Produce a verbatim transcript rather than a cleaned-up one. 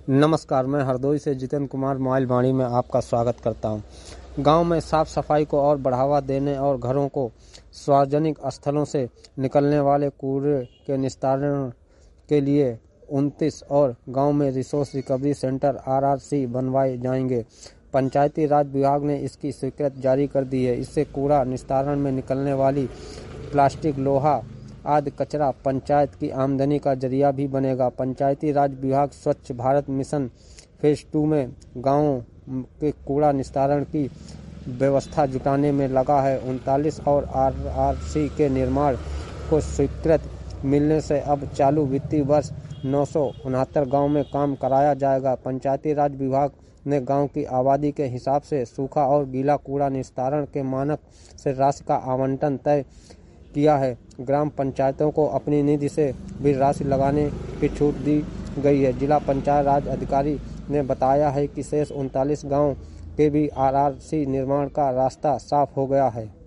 नमस्कार, मैं हरदोई से जितेंद्र कुमार मोबाइल वाणी में आपका स्वागत करता हूं। गांव में साफ सफाई को और बढ़ावा देने और घरों को सार्वजनिक स्थलों से निकलने वाले कूड़े के निस्तारण के लिए उनतीस और गांव में resource recovery centre R R C बनवाए जाएंगे। पंचायती राज विभाग ने इसकी स्वीकृति जारी कर दी है। इससे कूड़ा निस्तारण में निकलने वाली प्लास्टिक, लोहा आदि कचरा पंचायत की आमदनी का जरिया भी बनेगा। पंचायती राज विभाग स्वच्छ भारत मिशन फेज टू में गाँवों के कूड़ा निस्तारण की व्यवस्था जुटाने में लगा है। उनतालीस और आर आर सी के निर्माण को स्वीकृति मिलने से अब चालू वित्तीय वर्ष नौ सौ उनहत्तर गाँव में काम कराया जाएगा। पंचायती राज विभाग ने गांव की आबादी के हिसाब से सूखा और गीला कूड़ा निस्तारण के मानक से राशि का आवंटन तय किया है। ग्राम पंचायतों को अपनी निधि से भी राशि लगाने की छूट दी गई है। जिला पंचायत राज अधिकारी ने बताया है कि शेष उनतालीस गाँव के भी आर आर सी निर्माण का रास्ता साफ हो गया है।